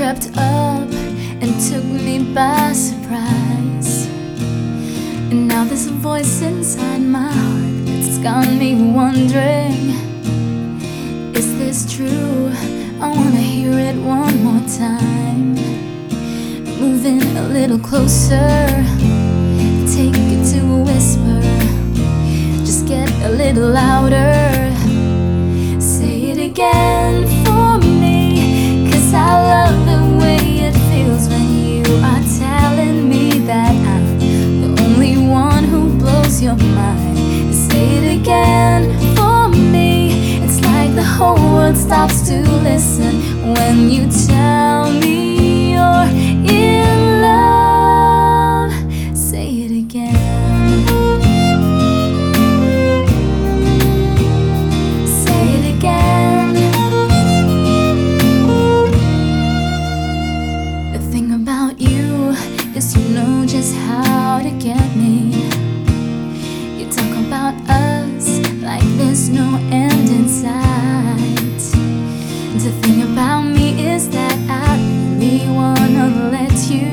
crept up and took me by surprise. And now there's a voice inside my heart that's got me wondering, is this true? I wanna hear it one more time. Moving a little closer, take it to a whisper, just get a little louder. Say it again for me, 'cause I love the way it feels when you are telling me that I'm the only one who blows your mind. Say it again for me. It's like the whole world stops to listen when you tell me you're in love. Say it again. Say it again. The thing about you is you know just how to get me. You talk about us like there's no end in sight. The thing about me is that I really wanna let you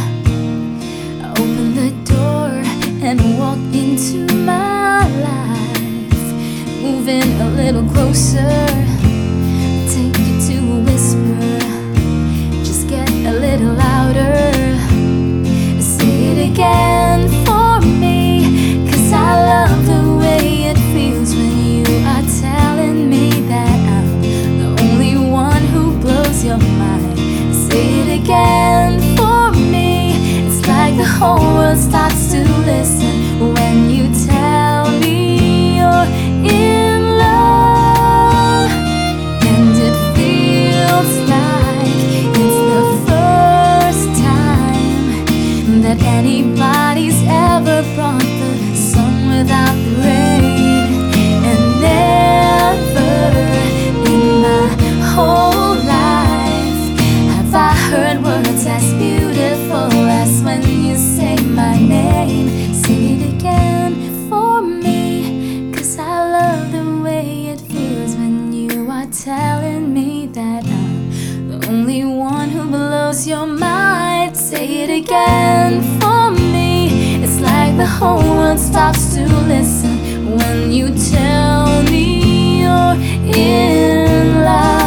open the door and walk into my life. Moving a little closer, take it to a whisper, just get a little louder. Say it again for me, 'cause I love the way it feels when you are telling me that I'm the only one who blows your mind. Say it again for me. It's like the whole world starts to listen when you tell me you're in love. And it feels like it's the first time that anybody's ever brought the sun without the rain. And never in my whole life have I heard words as beautiful as when you say my name. Say it again for me, 'cause I love the way it feels when you are telling me that I'm the only one who blows your mind. Say it again for me. It's like the whole world stops to listen when you tell me you're in love.